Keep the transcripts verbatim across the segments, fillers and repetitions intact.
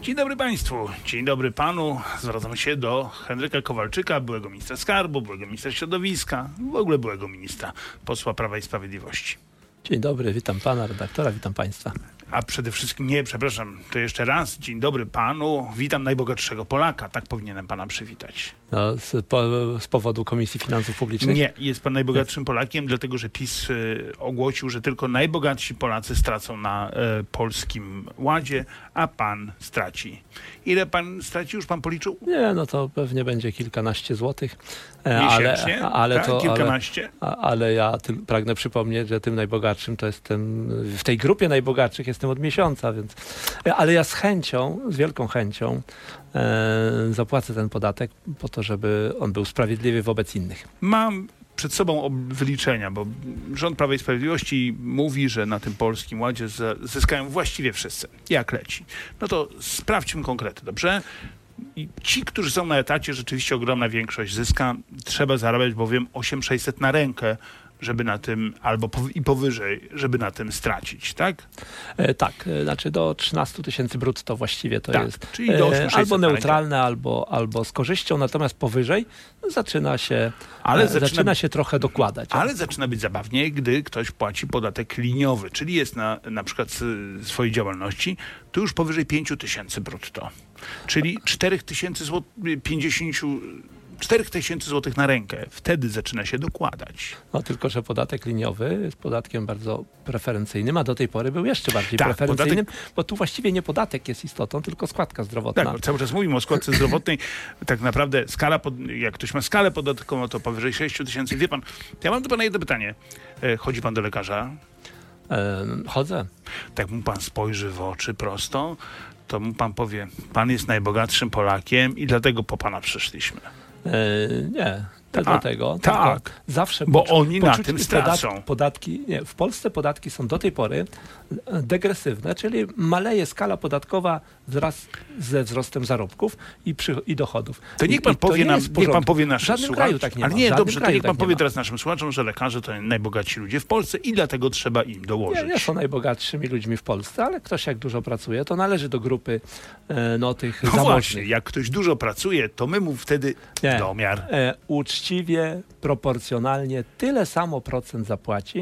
Dzień dobry Państwu, dzień dobry Panu. Zwracam się do Henryka Kowalczyka, byłego ministra skarbu, byłego ministra środowiska, w ogóle byłego ministra, posła Prawa i Sprawiedliwości. Dzień dobry, witam Pana redaktora, witam Państwa. A przede wszystkim, nie, przepraszam, to jeszcze raz, dzień dobry Panu, witam najbogatszego Polaka, tak powinienem Pana przywitać. No, z, po, z powodu Komisji Finansów Publicznych? Nie, jest Pan najbogatszym Polakiem, dlatego że PiS y, ogłosił, że tylko najbogatsi Polacy stracą na y, Polskim Ładzie, a Pan straci. Ile Pan straci? Już Pan policzył? Nie, no to pewnie będzie kilkanaście złotych. E, Miesięcznie? Ale, ale tak? to, Kilkanaście? Ale, ale ja ty, pragnę przypomnieć, że tym najbogatszym to jestem, w tej grupie najbogatszych jestem od miesiąca, więc... Ale ja z chęcią, z wielką chęcią e, zapłacę ten podatek po to, żeby on był sprawiedliwy wobec innych. Mam przed sobą wyliczenia, bo rząd Prawa i Sprawiedliwości mówi, że na tym Polskim Ładzie zyskają właściwie wszyscy. Jak leci? No to sprawdźmy konkrety, dobrze? I ci, którzy są na etacie, rzeczywiście ogromna większość zyska. Trzeba zarabiać bowiem osiem tysięcy sześćset na rękę, żeby na tym, albo i powyżej, żeby na tym stracić, tak? E, tak, e, znaczy do trzynastu tysięcy brutto właściwie to tak, jest czyli do e, albo neutralne, albo, albo z korzyścią, natomiast powyżej no, zaczyna się ale e, zaczyna, zaczyna się trochę dokładać. Ale zaczyna być zabawnie, gdy ktoś płaci podatek liniowy, czyli jest na, na przykład z swojej działalności, to już powyżej pięć tysięcy brutto, czyli cztery tysiące pięćdziesiąt cztery tysiące złotych na rękę. Wtedy zaczyna się dokładać. No tylko, że podatek liniowy jest podatkiem bardzo preferencyjnym, a do tej pory był jeszcze bardziej tak, preferencyjnym, podatek... bo tu właściwie nie podatek jest istotą, tylko składka zdrowotna. Tak, bo cały czas mówimy o składce zdrowotnej. Tak naprawdę skala, pod... jak ktoś ma skalę podatkową, to powyżej sześć tysięcy. Wie pan, ja mam do pana jedno pytanie. Chodzi pan do lekarza? E, chodzę. Tak mu pan spojrzy w oczy prosto, to mu pan powie, pan jest najbogatszym Polakiem i dlatego po pana przyszliśmy. E, nie, to A, dlatego. Tak, zawsze bo poczu- oni na tym stracą. Podatki, podatki, nie, w Polsce podatki są do tej pory degresywne, czyli maleje skala podatkowa wraz ze wzrostem zarobków i, przy, i dochodów. To niech pan, I, powie, i nam, niech pan powie w naszym żadnym słuchaczom. kraju tak nie ale ma. nie, dobrze, to niech pan tak powie ma. teraz naszym słuchaczom, że lekarze to najbogatsi ludzie w Polsce i dlatego trzeba im dołożyć. Nie, nie są najbogatszymi ludźmi w Polsce, ale ktoś jak dużo pracuje, to należy do grupy e, no, tych no zamożnych. właśnie, jak ktoś dużo pracuje, to my mu wtedy nie, domiar. E, uczciwie, proporcjonalnie tyle samo procent zapłaci,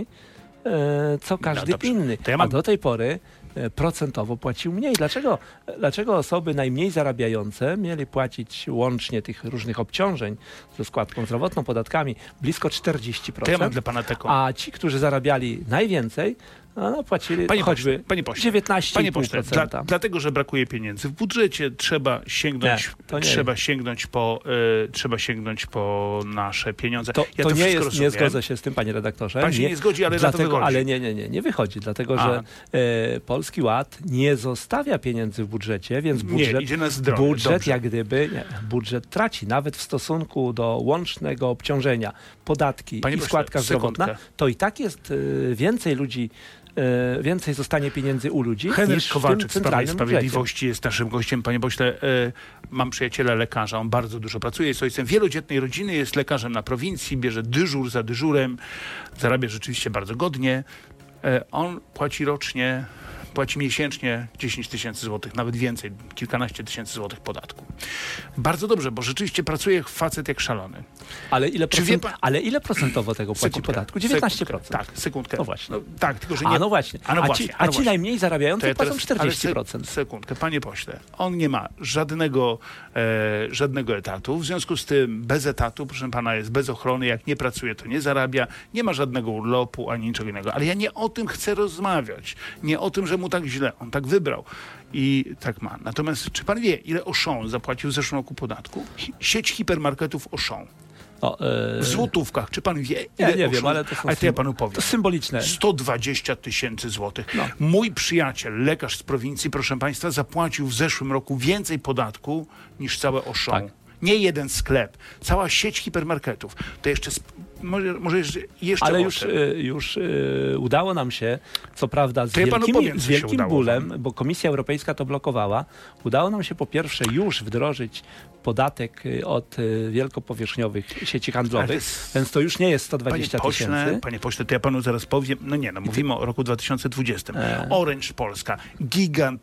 e, co każdy no inny. Ja mam... A do tej pory e, procentowo płacił mniej. Dlaczego, dlaczego osoby najmniej zarabiające mieli płacić łącznie tych różnych obciążeń ze składką zdrowotną, podatkami blisko czterdzieści procent, To ja mam dla pana taką... a ci, którzy zarabiali najwięcej, no, płacili panie choćby pośle, panie pośle, dziewiętnaście panie i pół pośle, procent. dla, dlatego, że brakuje pieniędzy w budżecie, trzeba sięgnąć, nie, nie trzeba sięgnąć po, y, trzeba sięgnąć po nasze pieniądze. To, ja to, to nie, jest, rozumiem. nie zgodzę się z tym, panie redaktorze. Pan się nie, nie zgodzi, ale dlatego, na to wychodzi. Ale nie, nie, nie, nie wychodzi, dlatego, A. że e, Polski Ład nie zostawia pieniędzy w budżecie, więc budżet, nie, idzie na zdrowie. budżet Dobrze. jak gdyby, nie, budżet traci, nawet w stosunku do łącznego obciążenia, podatki Panie i pośle, składka zdrowotna, sekundkę. to i tak jest e, więcej ludzi, e, więcej zostanie pieniędzy u ludzi Henryk niż Kowalczyk w z tym Prawa i centralnym Sprawiedliwości budżecie. jest naszym gościem. Panie pośle, e, mam przyjaciela lekarza, on bardzo dużo pracuje, jest ojcem wielodzietnej rodziny, jest lekarzem na prowincji, bierze dyżur za dyżurem, zarabia rzeczywiście bardzo godnie. E, on płaci rocznie, płaci miesięcznie dziesięć tysięcy złotych, nawet więcej, kilkanaście tysięcy złotych podatku. Bardzo dobrze, bo rzeczywiście pracuje facet jak szalony. Ale ile, Czy wie procent, pan- ale ile procentowo tego płaci Sekundkę, podatku? dziewiętnaście procent. Sekundkę, tak, sekundkę. No właśnie. No, tak, tylko że nie... A no właśnie. A, no a, właśnie, ci, a, no a ci właśnie. najmniej zarabiający To ja płacą teraz- czterdzieści ale procent. Se, sekundkę, panie pośle. On nie ma żadnego, e, żadnego etatu. W związku z tym bez etatu, proszę pana, jest bez ochrony. Jak nie pracuje, to nie zarabia. Nie ma żadnego urlopu ani niczego innego. Ale ja nie o tym chcę rozmawiać. Nie o tym, że mu tak źle. On tak wybrał. I tak ma. Natomiast czy pan wie, ile Auchan zapłacił w zeszłym roku podatku? Hi- sieć hipermarketów Auchan. O, e, W złotówkach. Czy pan wie, ile Ja nie Auchan... wiem, ale to są Ale to ja sym- panu powiem. to symboliczne. sto dwadzieścia tysięcy złotych. No. Mój przyjaciel, lekarz z prowincji, proszę państwa, zapłacił w zeszłym roku więcej podatku niż całe Auchan. Tak. Nie jeden sklep, cała sieć hipermarketów. To jeszcze, sp- może, może jeszcze, jeszcze Ale o już, tym. y, już y, udało nam się, co prawda z To ja panu wielkimi, powiem, co z się wielkim udało bólem, wam. bo Komisja Europejska to blokowała, udało nam się po pierwsze już wdrożyć podatek y, od y, wielkopowierzchniowych sieci Ale handlowych, to jest- więc to już nie jest sto Panie dwadzieścia pośle, tysięcy. panie pośle, to ja panu zaraz powiem. No nie, no mówimy o roku dwa tysiące dwudziestym. E. Orange Polska, gigant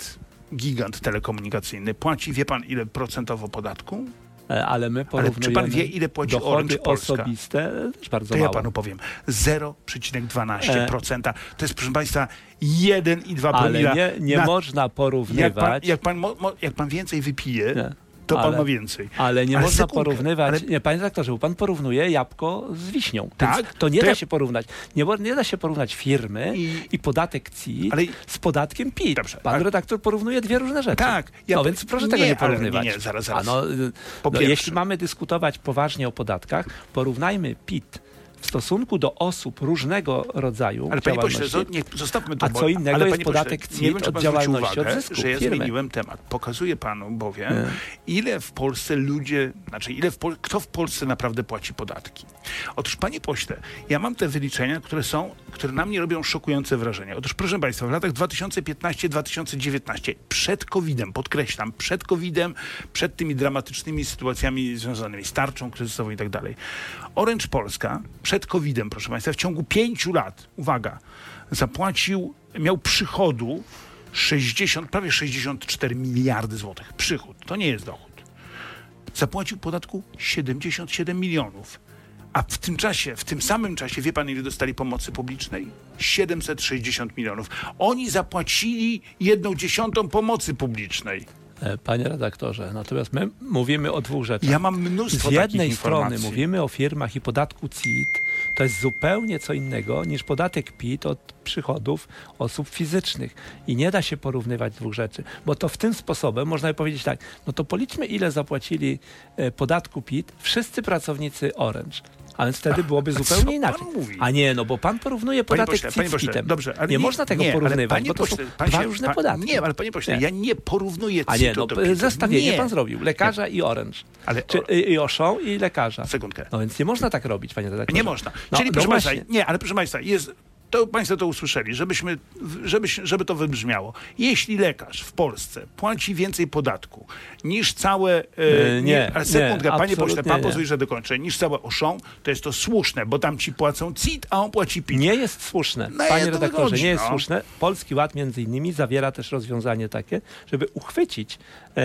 gigant telekomunikacyjny, płaci, wie pan, ile procentowo podatku? Ale my porównujemy... Ale czy pan wie, ile płaci dochody Orange Polska? osobiste też bardzo To ja małe. panu powiem. zero przecinek dwanaście procent. To jest, proszę państwa, jeden i dwa promila. Ale nie, nie na... można porównywać... Jak pan, jak pan, mo, mo, jak pan więcej wypije, nie. to pan ale, ma więcej. Ale nie ale można sekundkę, porównywać... Ale... Nie, panie redaktorze, bo pan porównuje jabłko z wiśnią. Tak? To nie to da ja... się porównać. Nie, nie da się porównać firmy i, i podatek C I T ale... z podatkiem P I T. Dobrze, pan ale... redaktor porównuje dwie różne rzeczy. Tak. Ja... No więc proszę nie, tego nie porównywać. Nie, nie, zaraz, zaraz. A no, no, jeśli mamy dyskutować poważnie o podatkach, porównajmy P I T w stosunku do osób różnego rodzaju ale panie pośle, nie, zostawmy to. A co innego ale, jest podatek C I T od działalności, uwagę, od zysku że ja firmy. zmieniłem temat. Pokazuję panu bowiem, hmm. ile w Polsce ludzie, znaczy ile w Pol- kto w Polsce naprawdę płaci podatki. Otóż, panie pośle, ja mam te wyliczenia, które są, które na mnie robią szokujące wrażenie. Otóż, proszę państwa, w latach dwa tysiące piętnasty do dwa tysiące dziewiętnastego, przed kowidem, podkreślam, przed kowidem, przed tymi dramatycznymi sytuacjami związanymi z tarczą kryzysową i tak dalej, Orange Polska przed kowidem, proszę państwa, w ciągu pięciu lat, uwaga, zapłacił, miał przychodu sześćdziesiąt, prawie sześćdziesiąt cztery miliardy złotych. Przychód, to nie jest dochód. Zapłacił podatku siedemdziesiąt siedem milionów. A w tym czasie, w tym samym czasie, wie pan, ile dostali pomocy publicznej? siedemset sześćdziesiąt milionów. Oni zapłacili jedną dziesiątą pomocy publicznej. Panie redaktorze, natomiast my mówimy o dwóch rzeczach. Ja mam mnóstwo Z jednej takich strony informacji. mówimy o firmach i podatku C I T. To jest zupełnie co innego niż podatek P I T od przychodów osób fizycznych. I nie da się porównywać dwóch rzeczy, bo to w tym sposobem można by powiedzieć tak, no to policzmy, ile zapłacili e, podatku P I T wszyscy pracownicy Orange. A więc wtedy byłoby A zupełnie co inaczej. pan mówi? A nie, no bo pan porównuje podatek pośle, C I T z P I T-em. Dobrze, ale nie, nie można tego nie, porównywać, ale bo to pośle, są dwa się, różne pan, podatki. Nie, ale panie pośle, nie. ja nie porównuję A C I nie, no T do zestawienie nie. pan zrobił. Lekarza i Orange. Ale Czy, o... i, i Auchan i lekarza. Sekundkę. No więc nie można tak robić, panie redaktorze. Nie można. No, Czyli no proszę właśnie. państwa, nie, ale proszę państwa, jest... To państwo to usłyszeli, żebyśmy, żeby, żeby to wybrzmiało. Jeśli lekarz w Polsce płaci więcej podatku niż całe... E, nie, nie, ale sekundkę, nie, panie pośle, pan nie. pozwól, że dokończę. Niż całe Auchan, to jest to słuszne, bo tam ci płacą C I T, a on płaci P I T. Nie jest słuszne, No panie to redaktorze, wychodzi, nie jest no. słuszne. Polski Ład między innymi zawiera też rozwiązanie takie, żeby uchwycić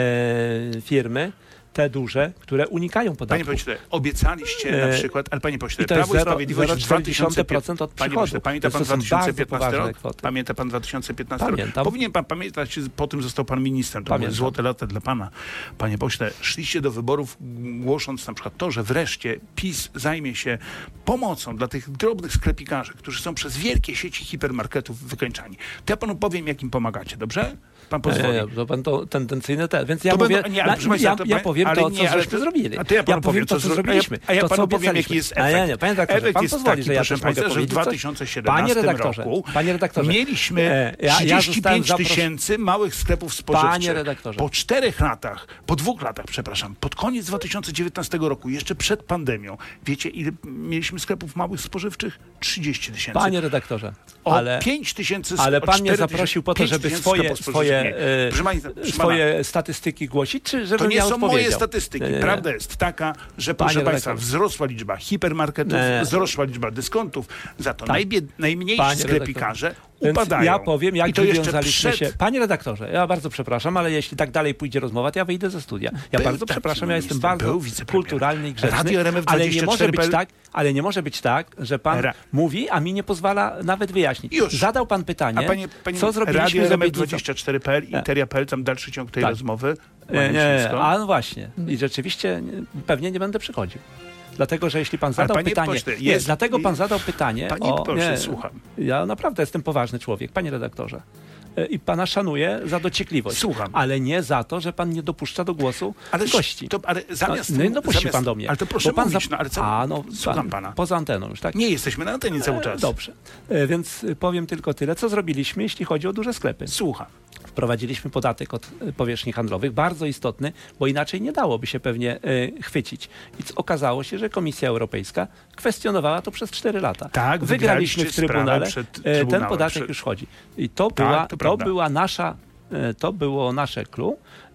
e, firmy, te duże, które unikają podatków. Panie pośle, obiecaliście na przykład, ale panie pośle, Prawo i Sprawiedliwość w dwa tysiące piętnastym od Panie pośle, pamięta pan dwa tysiące piętnasty rok? Kwoty. Pamięta pan dwa tysiące piętnasty Pamiętam. rok? Powinien pan pamiętać, po tym został pan ministrem. To były złote lata dla pana. Panie pośle, szliście do wyborów głosząc na przykład to, że wreszcie PiS zajmie się pomocą dla tych drobnych sklepikarzy, którzy są przez wielkie sieci hipermarketów wykańczani. To ja panu powiem, jak im pomagacie, dobrze? Pan pozwoli. Nie, nie, to pan to tendencyjny też. Więc ja to mówię, będą, nie, ale, na, ja, to, ja powiem ale to, nie, co ale żeśmy to, zrobili. A to ja panu ja powiem, to, co, co zrobiliśmy. A ja, ja to, panu co powiem, jaki jest efekt. A nie, nie, panie redaktorze, efekt pan jest pozwoli, taki, że ja proszę też mogę państwa, że w powiedzieć dwa tysiące siedemnastym panie redaktorze, roku panie redaktorze, mieliśmy e, ja, trzydzieści pięć ja tysięcy małych sklepów spożywczych. Panie redaktorze. Po czterech latach, po dwóch latach, przepraszam, pod koniec dwa tysiące dziewiętnastego roku, jeszcze przed pandemią, wiecie, ile mieliśmy sklepów małych spożywczych? trzydzieści tysięcy. Panie redaktorze, o ale, pięć tysięcy, ale pan mnie cztery zaprosił po to, żeby swoje, swoje, e, proszę pani, proszę swoje pana, statystyki głosić, czy żebym to nie ja są odpowiedział? moje statystyki. Nie, nie, nie. Prawda jest taka, że proszę Panie państwa, redaktorze. wzrosła liczba hipermarketów, Nie. wzrosła liczba dyskontów, za to Tak. najbied, najmniejsi Panie sklepikarze Więc upadają. ja powiem, jak I to jeszcze wywiązaliśmy przed... się... Panie redaktorze, ja bardzo przepraszam, ale jeśli tak dalej pójdzie rozmowa, to ja wyjdę ze studia. Ja Był bardzo taki przepraszam, ja jestem minister, bardzo był wicepremier. kulturalny i grzeczny, Radio R M F ale nie może być dwadzieścia cztery tak, ale nie może być tak, że pan Ra- mówi, a mi nie pozwala nawet wyjaśnić. Już. Zadał pan pytanie, A panie, panie co zrobiliśmy Radio z R M F obietnicą. dwadzieścia cztery kropka p l, Interia kropka p l, tam dalszy ciąg tej Tak. rozmowy. Nie, nie, wszystko. a no właśnie. I rzeczywiście nie, pewnie nie będę przychodził. Dlatego, że jeśli pan zadał panie pytanie... pośle, nie, jest- dlatego pan zadał pytanie... Panie o, pośle, nie, słucham. Ja naprawdę jestem poważny człowiek, panie redaktorze. E, I pana szanuję za dociekliwość. Słucham. Ale nie za to, że pan nie dopuszcza do głosu Ale gości. To, ale zamiast, no, nie dopuści zamiast, pan do mnie. Ale to proszę Bo pan mówić, za- no, ale co? A, no, Słucham pan, pana. Poza anteną już, tak? Nie jesteśmy na antenie cały czas. E, Dobrze. E, Więc powiem tylko tyle, co zrobiliśmy, jeśli chodzi o duże sklepy. Słucham. Wprowadziliśmy podatek od e, powierzchni handlowych, bardzo istotny, bo inaczej nie dałoby się pewnie e, chwycić. I c- okazało się, że Komisja Europejska kwestionowała to przez cztery lata. Tak, Wygraliśmy w wygraliście Trybunale, sprawę przed e, ten Trybunałem, podatek przed- już chodzi. I to, Tak, była, to to prawda. była nasza to było nasze clue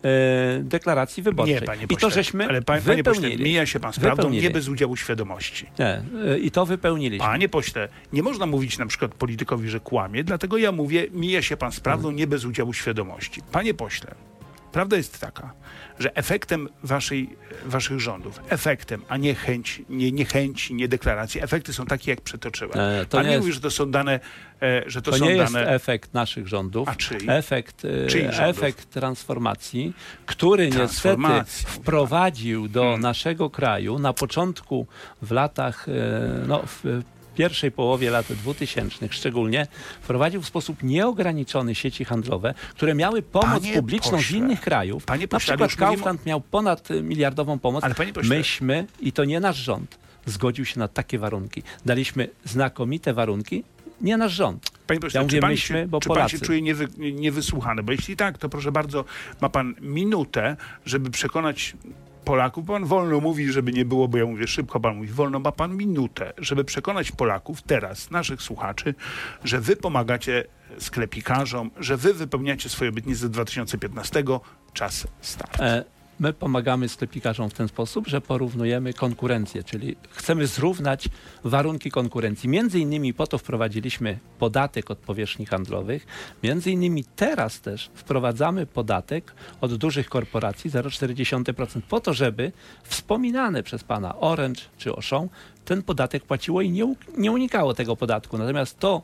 deklaracji wyborczej. Nie, panie I pośle, to żeśmy ale pa, panie pośle, mija się pan z prawdą, nie bez udziału świadomości. Nie, i to wypełniliśmy. Panie pośle, nie można mówić na przykład politykowi, że kłamie, dlatego ja mówię, mija się pan z prawdą, nie bez udziału świadomości. Panie pośle, prawda jest taka, że efektem waszej, waszych rządów, efektem, a nie chęć, nie, nie chęci, nie deklaracji, efekty są takie, jak przytoczyłem. E, to Pan nie nie jest, mówi, że to są dane, e, że to, to są nie dane... jest efekt naszych rządów. A czyj? Efekt, e, Czyich rządów? efekt transformacji, który niestety Transformacji. wprowadził do Hmm. naszego kraju na początku w latach, e, no w pierwszej połowie lat dwutysięcznych szczególnie, wprowadził w sposób nieograniczony sieci handlowe, które miały pomoc Panie publiczną pośle, z innych krajów. panie Na pośle, ale przykład już mówimy o- Kaufland miał ponad miliardową pomoc. Ale panie pośle- Myśmy, i to nie nasz rząd, zgodził się na takie warunki. Daliśmy znakomite warunki, nie nasz rząd. Panie pośle, Ja mówię czy pan, myśmy, się, bo czy pan Polacy. się czuje niewy, niewysłuchany? Bo jeśli tak, to proszę bardzo, ma pan minutę, żeby przekonać Polaków. Pan wolno mówi, żeby nie było, bo ja mówię szybko, pan mówi wolno. Ma pan minutę, żeby przekonać Polaków teraz, naszych słuchaczy, że wy pomagacie sklepikarzom, że wy wypełniacie swoje obietnice z dwa tysiące piętnastego. Czas start. E, My pomagamy sklepikarzom w ten sposób, że porównujemy konkurencję, czyli chcemy zrównać warunki konkurencji. Między innymi po to wprowadziliśmy podatek od powierzchni handlowych. Między innymi teraz też wprowadzamy podatek od dużych korporacji zero przecinek cztery procent po to, żeby wspominane przez pana Orange czy Auchan ten podatek płaciło i nie, u- nie unikało tego podatku. Natomiast to,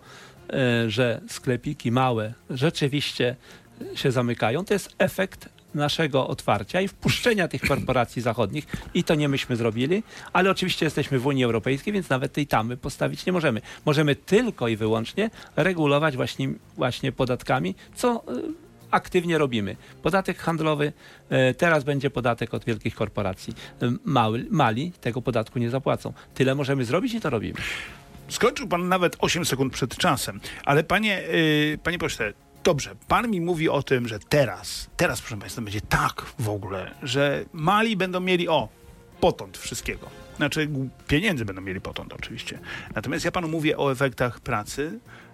e, że sklepiki małe rzeczywiście się zamykają, to jest efekt naszego otwarcia i wpuszczenia tych korporacji zachodnich i to nie myśmy zrobili, ale oczywiście jesteśmy w Unii Europejskiej, więc nawet tej tamy postawić nie możemy. Możemy tylko i wyłącznie regulować właśnie, właśnie podatkami, co y, aktywnie robimy. Podatek handlowy, y, teraz będzie podatek od wielkich korporacji. Y, mały, mali tego podatku nie zapłacą. Tyle możemy zrobić i to robimy. Skończył pan nawet osiem sekund przed czasem, ale panie, yy, panie pośle, dobrze, pan mi mówi o tym, że teraz, teraz proszę państwa, będzie tak w ogóle, że mali będą mieli, o, potąd wszystkiego. Znaczy pieniędzy będą mieli potąd oczywiście. Natomiast ja panu mówię o efektach pracy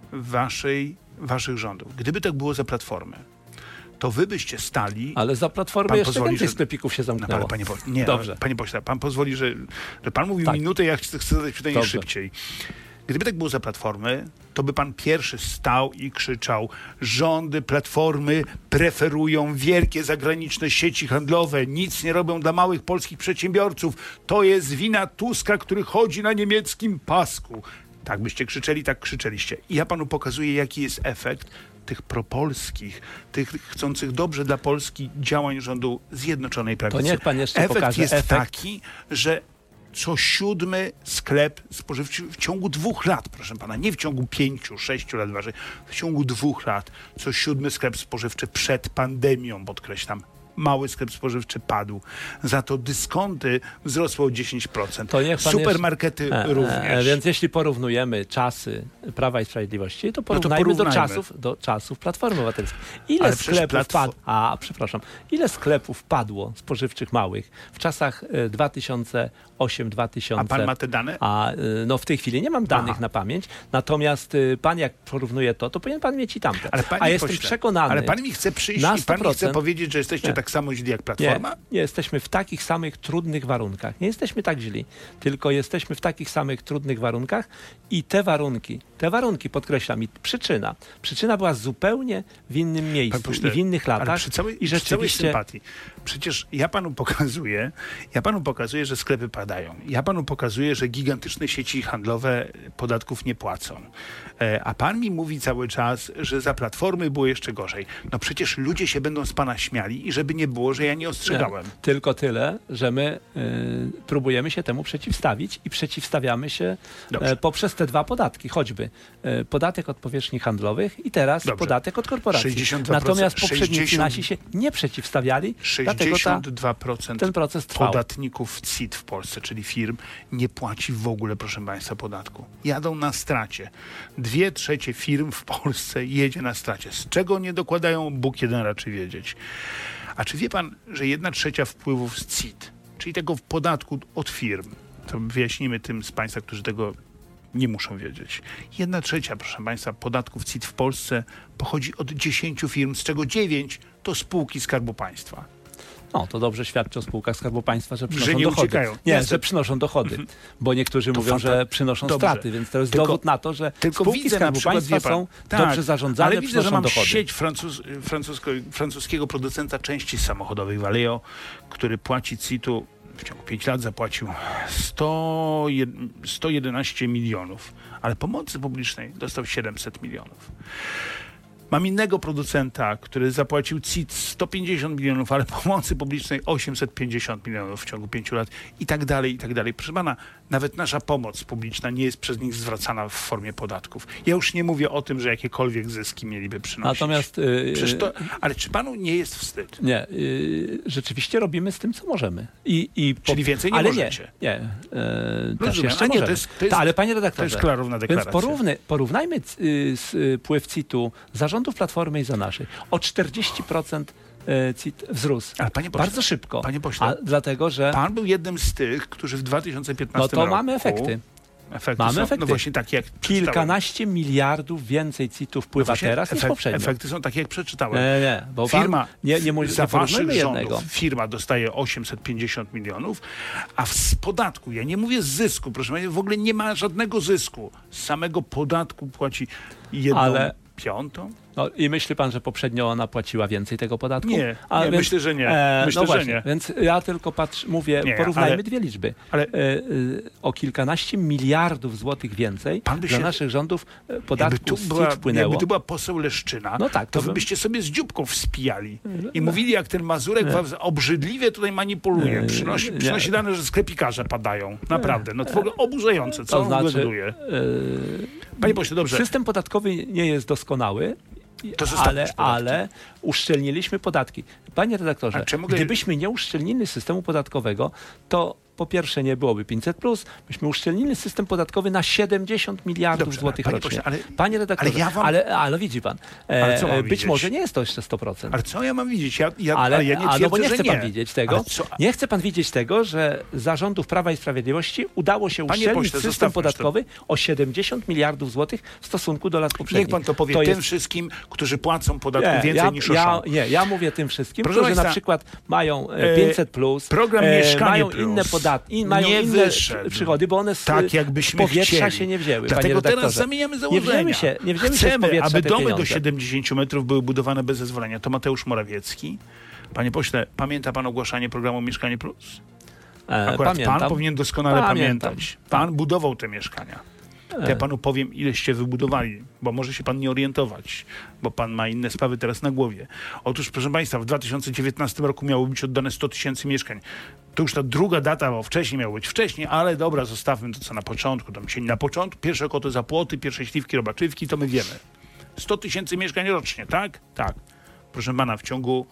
waszej, waszych rządów. Gdyby tak było za Platformy, to wy byście stali... Ale za Platformy Pan jeszcze pozwoli, więcej że- sklepików się No, zamknęło. ale panie, po... nie, Dobrze. ale panie pośle, pan pozwoli, że, że pan mówił Tak. minutę, ja chcę, chcę zadać pytanie Dobrze. szybciej. Gdyby tak było za Platformy, to by pan pierwszy stał i krzyczał: rządy Platformy preferują wielkie zagraniczne sieci handlowe, nic nie robią dla małych polskich przedsiębiorców. To jest wina Tuska, który chodzi na niemieckim pasku. Tak byście krzyczeli, tak krzyczeliście. I ja panu pokazuję, jaki jest efekt tych propolskich, tych chcących dobrze dla Polski działań rządu Zjednoczonej Prawicy. To niech pan jeszcze efekt pokaże jest efekt. taki, że co siódmy sklep spożywczy w ciągu dwóch lat, proszę pana, nie w ciągu pięciu, sześciu lat, waży, w ciągu dwóch lat, co siódmy sklep spożywczy przed pandemią, podkreślam, mały sklep spożywczy padł. Za to dyskonty wzrosły o dziesięć procent. To niech pan Supermarkety jeszcze- e, również. E, więc jeśli porównujemy czasy Prawa i Sprawiedliwości, to porównajmy, do, porównajmy. czasów, do czasów Platformy Obywatelskiej. Ile Ale przecież sklepów Platfo- padło? A, przepraszam. Ile sklepów padło spożywczych małych w czasach e, dwa tysiące ósmym dwa tysiące? A pan ma te dane? A e, no w tej chwili nie mam danych Aha. na pamięć, natomiast e, pan jak porównuje to, to powinien pan mieć i tamte. Ale panie A jestem pośle, przekonany. Ale pan mi chce przyjść na i pan mi chce sto procent powiedzieć, że jesteście Nie. tak samo źli jak Nie, Platforma? nie jesteśmy w takich samych trudnych warunkach. Nie jesteśmy tak źli, tylko jesteśmy w takich samych trudnych warunkach i te warunki, te warunki podkreślam i przyczyna. Przyczyna była zupełnie w innym miejscu Panie pośle, i w innych latach. Ale przy całej, I przy całej rzeczywiście sympatii. Przecież ja panu pokazuję, ja panu pokazuję, że sklepy padają. Ja panu pokazuję, że gigantyczne sieci handlowe podatków nie płacą. E, a pan mi mówi cały czas, że za Platformy było jeszcze gorzej. No przecież ludzie się będą z pana śmiali i żeby nie było, że ja nie ostrzegałem. Nie, tylko tyle, że my y, próbujemy się temu przeciwstawić i przeciwstawiamy się Dobrze. e, poprzez te dwa podatki, choćby e, podatek od powierzchni handlowych i teraz Dobrze. podatek od korporacji. sześćdziesiąt dwa procent, Natomiast poprzednicy sześćdziesiąt nasi się nie przeciwstawiali, dlatego ta, sześćdziesiąt dwa procent ten proces trwał. podatników C I T w Polsce, czyli firm, nie płaci w ogóle, proszę państwa, podatku. Jadą na stracie. Dwie trzecie firm w Polsce jedzie na stracie. Z czego nie dokładają, Bóg jeden raczy wiedzieć. A czy wie pan, że jedna trzecia wpływów z C I T, czyli tego podatku od firm, to wyjaśnimy tym z państwa, którzy tego Nie muszą wiedzieć. Jedna trzecia, proszę państwa, podatków C I T w Polsce pochodzi od dziesięciu firm, z czego dziewięć to spółki Skarbu Państwa. No, to dobrze świadczy o spółkach Skarbu Państwa, że przynoszą że nie dochody. uciekają. Nie, Jasne. że przynoszą dochody, mhm. bo niektórzy to mówią, fanta... że przynoszą dobrze. straty, więc to jest tylko, dowód na to, że tylko spółki widzę Skarbu przykład, Państwa pan, są tak, dobrze zarządzane, ale widzę, że mam dochody. sieć francuz, francusko, francuskiego producenta części samochodowych Valeo, który płaci C I T-u w ciągu pięciu lat zapłacił sto jedenaście milionów, ale pomocy publicznej dostał siedemset milionów. Mam innego producenta, który zapłacił C I T sto pięćdziesiąt milionów, ale pomocy publicznej osiemset pięćdziesiąt milionów w ciągu pięciu lat i tak dalej, i tak dalej. Proszę pana, nawet nasza pomoc publiczna nie jest przez nich zwracana w formie podatków. Ja już nie mówię o tym, że jakiekolwiek zyski mieliby przynosić. Natomiast, yy, Przecież to, ale czy panu nie jest wstyd? Nie, yy, rzeczywiście robimy z tym, co możemy. I, i po, Czyli więcej nie ale możecie? Nie, nie. Yy, też Rozumiem. jeszcze A nie, możemy. to jest, to jest, Ta, ale panie redaktorze, to jest klarowna deklaracja. Więc porówny, porównajmy yy, z, pływ C I T-u zarządów Platformy i za naszej. O czterdzieści procent C I T wzrósł. Ale panie pośle, bardzo szybko. Panie pośle, a dlatego, że pan był jednym z tych, którzy w dwa tysiące piętnastym no to roku... mamy efekty. Efekty Mamy są, efekty. No właśnie takie, jak Kilkanaście miliardów więcej C I T-u wpływa no teraz niż efekt, poprzednio. Efekty są takie, jak przeczytałem. Nie, nie, bo firma, pan, nie, nie, nie za waszych jednego. rządów firma dostaje osiemset pięćdziesiąt milionów, a z podatku, ja nie mówię z zysku, proszę państwa, w ogóle nie ma żadnego zysku. Z samego podatku płaci jedną Ale... piątą. No i myśli pan, że poprzednio ona płaciła więcej tego podatku? Nie, A nie więc, myślę, że nie. E, Myślę, no że właśnie, nie. Więc ja tylko patrz, mówię, Nie, porównajmy ale- dwie liczby. ale- e, e, o kilkanaście miliardów złotych więcej Pan by dla się- naszych rządów e, Jakby podatku tu, z C I była, T wpłynęło. jakby tu była poseł Leszczyna, No tak, to to wy bym- byście sobie z dzióbką wspijali i mówili, jak ten Mazurek was obrzydliwie tutaj manipuluje. Nie, Przynosi, nie. przynosi dane, że sklepikarze padają. Naprawdę. No to w ogóle oburzające. Co To on w ogóle znaczy, buduje? e, Panie pośle, dobrze. system podatkowy nie jest doskonały, To zostawmy ale, już podatki. ale uszczelniliśmy podatki. Panie redaktorze, A czy mogę- gdybyśmy nie uszczelnili systemu podatkowego, to po pierwsze nie byłoby pięćset plus, byśmy uszczelnili system podatkowy na siedemdziesiąt miliardów Dobrze, złotych panie rocznie. pośle, ale- Panie redaktorze, ale ja wam- ale, ale widzi pan, e, Ale co mam być widzieć? może nie jest to jeszcze sto procent. Ale co ja mam widzieć? Ja, ja, Ale, ale ja nie a, twierdzę, no bo nie że chce nie. pan widzieć tego. Ale co- Nie chce pan widzieć tego, że za rządów Prawa i Sprawiedliwości udało się Panie uszczelnić pośle, system zostawmy podatkowy o siedemdziesiąt miliardów złotych w stosunku do lat poprzednich. Niech pan to powie to tym jest wszystkim, którzy płacą podatku Nie, więcej ja, niż ja, oszą. nie, ja mówię tym wszystkim, Proszę którzy na państwa, przykład mają e, e, pięćset plus, program e, Mieszkanie mają Plus inne podatki, in, mają nie inne wyszedł przychody, bo one z, tak, z jakbyśmy powietrza chcieli. się nie wzięły. Dlatego panie teraz redaktorze. zamieniamy Nie założenia. wzięły się, nie wzięły się z Chcemy, powietrza aby te domy do pieniądze. siedemdziesięciu metrów były budowane bez zezwolenia. To Mateusz Morawiecki. Panie pośle, pamięta pan ogłaszanie programu Mieszkanie Plus? E, Akurat pamiętam. pan powinien doskonale Pamiętam. pamiętać. Pan budował te mieszkania. To E. ja panu powiem, ileście wybudowali, bo może się pan nie orientować, bo pan ma inne sprawy teraz na głowie. Otóż, proszę państwa, w dwa tysiące dziewiętnastym roku miało być oddane sto tysięcy mieszkań. To już ta druga data, bo wcześniej miało być wcześniej, ale dobra, zostawmy to, co na początku. Tam się na początku, pierwsze koty za płoty, pierwsze śliwki, robaczywki, to my wiemy. sto tysięcy mieszkań rocznie, tak? Tak. Proszę pana, w ciągu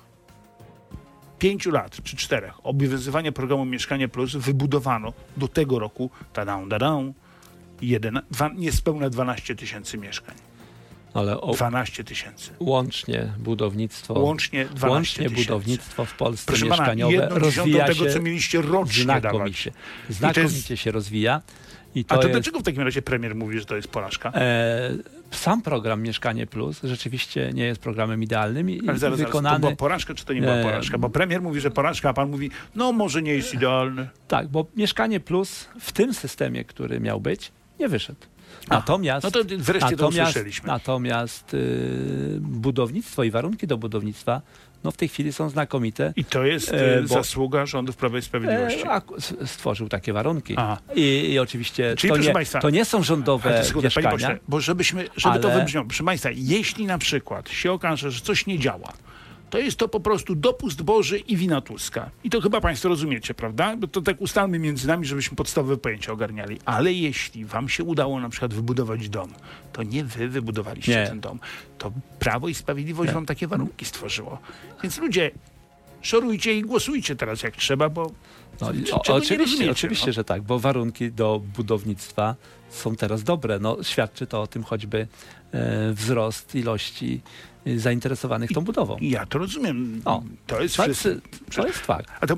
pięciu lat czy czterech obowiązywania programu Mieszkanie Plus wybudowano do tego roku, tadam, tadam, jeden, dwa, niespełna dwanaście tysięcy mieszkań. Ale o, dwanaście tysięcy. łącznie budownictwo, Łącznie dwanaście łącznie tysięcy. budownictwo w Polsce Proszę pana, mieszkaniowe jedną dziesiątą rozwija tego, się co mieliście rocznie dawać. znakomicie. Znakomicie jest- się rozwija. I to A to jest, dlaczego w takim razie premier mówi, że to jest porażka? e, sam program Mieszkanie Plus rzeczywiście nie jest programem idealnym i Ale zaraz, wykonany... zaraz, to była porażka, czy to nie była Nie. porażka? Bo premier mówi, że porażka, a pan mówi, no może nie jest idealny. Tak, bo Mieszkanie Plus w tym systemie, który miał być, nie wyszedł. Natomiast, no to wreszcie to natomiast, usłyszeliśmy. natomiast y, budownictwo i warunki do budownictwa no w tej chwili są znakomite. I to jest E, e, bo- zasługa rządów Prawa i Sprawiedliwości. E, a, s- stworzył takie warunki. Aha. I, I oczywiście Czyli to proszę nie, państwa, to nie są rządowe Ale to sekundę, panie mieszkania. pośle, bo żebyśmy, żeby to ale- wybrzmiało. Proszę państwa, jeśli na przykład się okaże, że coś nie działa, to jest to po prostu dopust Boży i wina Tuska. I to chyba państwo rozumiecie, prawda? Bo to tak ustalmy między nami, żebyśmy podstawowe pojęcia ogarniali. Ale jeśli wam się udało na przykład wybudować dom, to nie wy wybudowaliście Nie. ten dom. To Prawo i Sprawiedliwość Nie. wam takie warunki stworzyło. Więc ludzie, szorujcie i głosujcie teraz jak trzeba, bo No, i- czego o, nie oczywiście, rozumiecie, oczywiście, no? że tak, bo warunki do budownictwa są teraz dobre. No, świadczy to o tym choćby e, wzrost ilości e, zainteresowanych tą budową. I ja to rozumiem. O. To jest Tak, wszyscy. to jest fakt. A to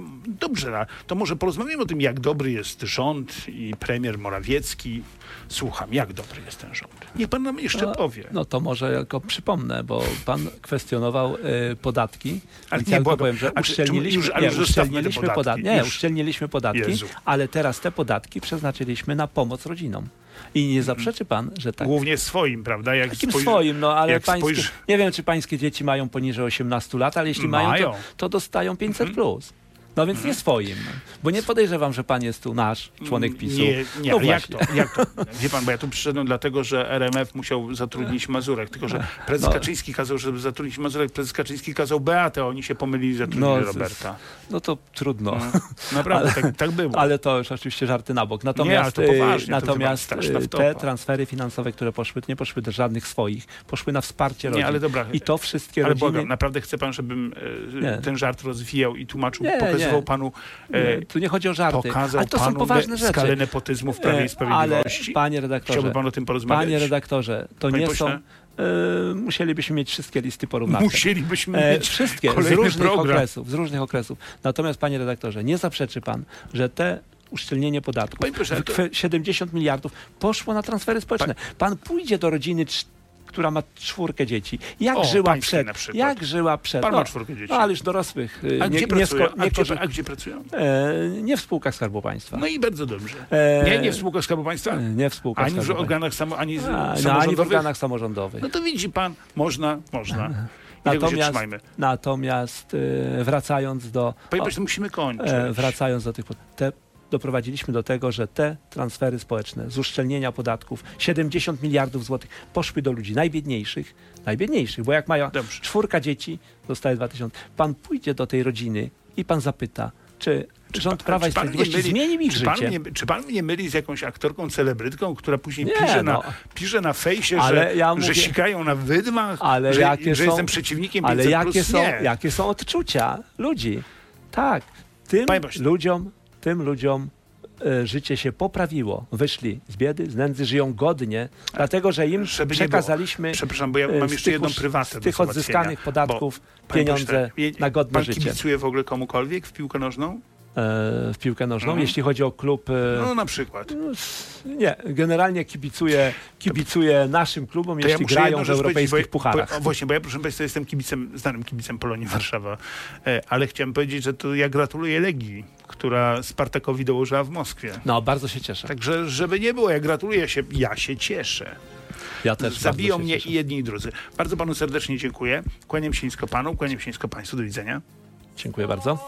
dobrze, to może porozmawiamy o tym, jak dobry jest rząd i premier Morawiecki. Słucham, jak dobry jest ten rząd? Niech pan nam jeszcze no, powie. No to może tylko przypomnę, bo pan kwestionował y, podatki. Ale Więc nie, ja bo, powiem, że a, uszczelniliśmy, już, nie, już uszczelniliśmy podatki. podatki. Nie, już. uszczelniliśmy podatki, Jezu. ale teraz te podatki przeznaczyliśmy na pomoc rodzinom. I nie zaprzeczy pan, że tak. Głównie swoim, prawda? Jak Takim spojrzy- swoim, no ale jak pańskie, spojrzy- nie wiem, czy pańskie dzieci mają poniżej osiemnastu lat, ale jeśli mają, Mają. to, to dostają pięćset plus. No więc nie swoim. Bo nie podejrzewam, że pan jest tu nasz członek PiSu. Nie, nie, no ale jak właśnie. to, jak to? Wie pan, bo ja tu przyszedłem dlatego, że R M F musiał zatrudnić Mazurek, tylko że prezes No. Kaczyński kazał, żeby zatrudnić Mazurek, prezes Kaczyński kazał Beatę, a oni się pomylili, zatrudnili No, Roberta. No to trudno. No, naprawdę, Ale- tak, tak było. Ale to już oczywiście żarty na bok. Nie, ale Natomiast, to poważnie, e, to natomiast chyba straszna e, wtopa. te transfery finansowe, które poszły, nie poszły do żadnych swoich, poszły na wsparcie rodzin. Nie, ale dobra. I to wszystkie Ale rodziny... błagam, naprawdę chce pan, żebym e, Nie. ten żart rozwijał i tłumaczył, Nie, pokazywał nie. panu, Nie, e, tu nie chodzi o żarty, pokazał ale to są panu poważne de- rzeczy. skalę nepotyzmu w Prawie i E, Sprawiedliwości. Ale, panie redaktorze, Chciałby pan o tym porozmawiać? panie redaktorze, to Panie nie pośle? są... E, musielibyśmy mieć wszystkie listy porównawcze. Musielibyśmy E, mieć wszystkie, z kolejny różnych program. okresów, z różnych okresów. Natomiast, panie redaktorze, nie zaprzeczy pan, że te uszczelnienie podatków, Panie proszę, ale to- kwe- siedemdziesiąt miliardów poszło na transfery społeczne. Pan pójdzie do rodziny, cz- która ma czwórkę dzieci. Jak O, żyła pańskiej przed? na przykład. Jak żyła przed? Pan no, ma czwórkę dzieci. No, ale już dorosłych. y, A nie, gdzie nie, pracują? sko- A nie, gdzie, korzy- a gdzie pracują? e, nie w spółkach Skarbu Państwa. No i bardzo dobrze. E, Nie, nie w spółkach Skarbu Państwa? e, Nie w spółkach Ani w Skarbu Państwa. organach samo, ani z- A, no, ani w samorządowych? organach samorządowych. No to widzi pan, można, można. I tego się Natomiast, trzymajmy. natomiast e, wracając do... Panie o, pośle, musimy kończyć. E, wracając do tych, te, doprowadziliśmy do tego, że te transfery społeczne z uszczelnienia podatków, siedemdziesiąt miliardów złotych poszły do ludzi najbiedniejszych, najbiedniejszych, bo jak mają Dobrze. czwórka dzieci, dostaje dwa tysiące. Pan pójdzie do tej rodziny i pan zapyta, czy, rząd pa- Prawa i czy pan mnie Sprawiedliwości myli- zmieni ich czy pan, życie. mnie, czy pan mnie myli z jakąś aktorką, celebrytką, która później Nie, pisze, na, no. pisze na fejsie, Ale że, ja że mówię- sikają na wydmach, Ale że, jakie że są- jestem przeciwnikiem Ale pięćset jakie plus? są, Nie. jakie są odczucia ludzi? Tak, tym Panie pośle. ludziom, tym ludziom e, życie się poprawiło. Wyszli z biedy, z nędzy, żyją godnie, dlatego że im Żeby nie przekazaliśmy Przepraszam, bo ja e, mam z jeszcze tych jedną usz- prywatę z do tych załatwienia, odzyskanych podatków bo, panie pieniądze pośle, na godne pan życie. kibicuje w ogóle komukolwiek w piłkę nożną? E, w piłkę nożną. Mhm. Jeśli chodzi o klub, e, No na przykład. nie, generalnie kibicuję, kibicuję naszym klubom, To ja jeśli muszę grają jedną w rzecz europejskich powiedzieć, bo, pucharach. Bo, o, właśnie, bo ja proszę Państwa jestem kibicem, znanym kibicem Polonii Warszawa, e, ale chciałem powiedzieć, że to ja gratuluję Legii, która Spartakowi dołożyła w Moskwie. No, bardzo się cieszę. Także żeby nie było, ja gratuluję się, ja się cieszę. Ja też Zabiją bardzo się mnie cieszę. i jedni i drudzy. Bardzo Panu serdecznie dziękuję. Kłaniam się nisko Panu, kłaniam się nisko Państwu. Do widzenia. Dziękuję bardzo.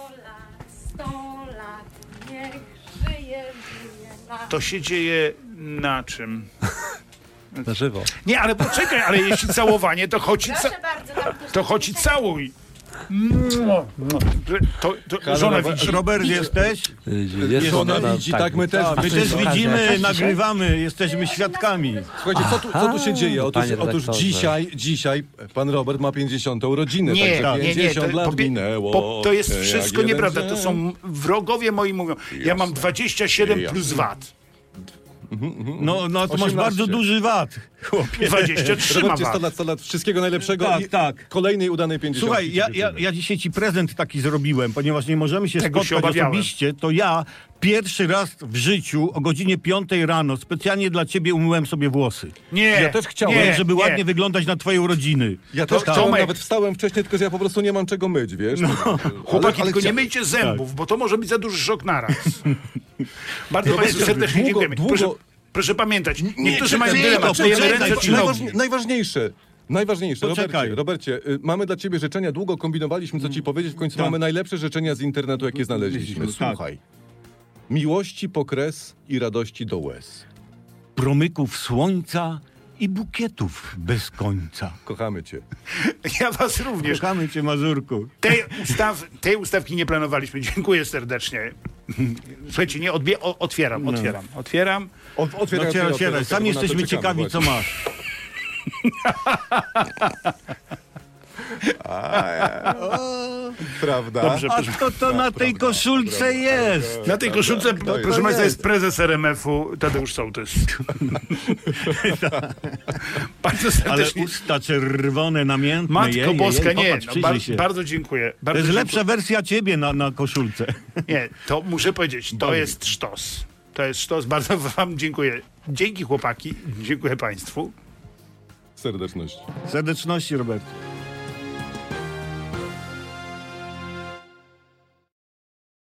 sto lat, niech żyje, żyje nam. To się dzieje na czym? Na żywo. Nie, ale poczekaj, ale jeśli całowanie, to chodź i, ca- Proszę bardzo, tam ktoś to chodź i całuj. To, to żona widzi. Robert, jesteś? Jest Ona ona, widzi, tak, my też My A to też jest okazja widzimy, jakaś nagrywamy, jesteśmy świadkami. Słuchajcie, co tu, co tu się dzieje? Otóż, Panie otóż redaktorze. dzisiaj, dzisiaj pan Robert ma pięćdziesiątą urodzinę, Nie, także nie, nie, pięćdziesiąt to, lat popie- minęło. po, to jest jak wszystko jeden nieprawda. To dzień. są wrogowie moi mówią. Ja mam dwadzieścia siedem Jasne. plus V A T. No, no to masz osiemnaście. bardzo duży wat, chłopie. dwadzieścia trzy ma Robercie, V A sto T. lat, sto lat, wszystkiego najlepszego Tak, i tak. kolejnej udanej pięćdziesiątki. Słuchaj, ja, ci ja, życzymy. ja dzisiaj ci prezent taki zrobiłem, ponieważ nie możemy się Tego się spotkać obawiałem. osobiście, to ja pierwszy raz w życiu o godzinie piątej rano specjalnie dla ciebie umyłem sobie włosy. Nie, Ja też chciałem, nie, żeby nie. ładnie wyglądać na twoje urodziny. Ja też To- chciałem, Tomek- nawet wstałem wcześniej, tylko że ja po prostu nie mam czego myć, wiesz? No. Chłopaki, tylko nie chcia- myjcie zębów, bo to może być za duży szok naraz. Bardzo Robercie, Państwu serdecznie długo- dziękujemy. długo- Proszę, proszę pamiętać, niektórzy czekaj, mają nie, dylemat, to myjemy poczekaj, ręce czy Najważ, nogi. najważniejsze. Najważniejsze, Poczekaj. Robercie, Robercie, y, mamy dla ciebie życzenia, długo kombinowaliśmy, co ci powiedzieć, w końcu Tak. mamy najlepsze życzenia z internetu, jakie znaleźliśmy. Tak. Słuchaj. Miłości po kres i radości do łez. Promyków słońca i bukietów bez końca. Kochamy cię. Ja was również. Kochamy cię, Mazurku. Tej, ustaw, tej ustawki nie planowaliśmy. Dziękuję serdecznie. Słuchajcie, nie odbie- o, otwieram, otwieram, otwieram. O, otwieraj, No, otwieraj, otwieraj, otwieraj. Sami bo na to jesteśmy czekamy ciekawi, co właśnie. masz. A, o, prawda? Dobrze, A proszę. to to na tej koszulce jest. Na tej koszulce, To proszę jest. Państwa, jest prezes R M F-u Tadeusz Sołtys. Bardzo Ale serdecznie. usta czerwone, namiętne. Matko jej, jej, Boska, jej, nie. Popatrz, No, przyjrzyj bar- się. bardzo dziękuję. To Bardzo jest dziękuję. lepsza wersja ciebie na, na koszulce. Nie, to muszę powiedzieć, to Boli. jest sztos. To jest sztos. Bardzo wam dziękuję. Dzięki chłopaki. Dziękuję Państwu. Serdeczności. Serdeczności, Robert.